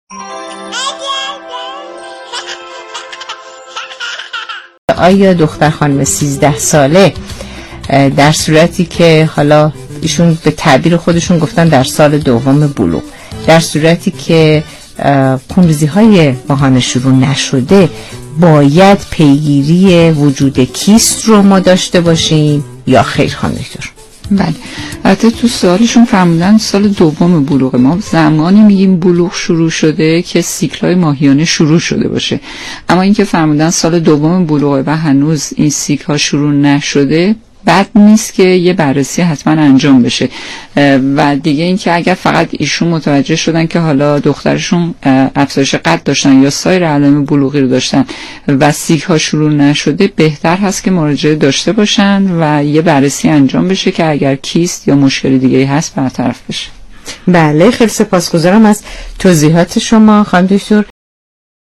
آیا دختر خانم 13 ساله در صورتی که حالا ایشون به تعبیر خودشون گفتن در سال دوم بلوغ، در صورتی که خونریزی های ماهانه شروع نشده، باید پیگیری وجود کیست رو ما داشته باشیم یا خیر خانم دکتر؟ بله، البته تو سوالشون فرمودن سال دوم بلوغ. ما زمانی میگیم بلوغ شروع شده که سیکل‌های ماهیانه شروع شده باشه، اما اینکه فرمودن سال دوم بلوغ و هنوز این سیکل‌ها شروع نشده، بد نیست که یه بررسی حتما انجام بشه. و دیگه اینکه اگر فقط ایشون متوجه شدن که حالا دخترشون افزایش قد داشتن یا سایر علائم بلوغی رو داشتن و سیکل‌ها شروع نشده، بهتر هست که مراجعه داشته باشن و یه بررسی انجام بشه که اگر کیست یا مشکل دیگه هست برطرف بشه. بله، خیلی سپاسگزارم از توضیحات شما خانم دکتر.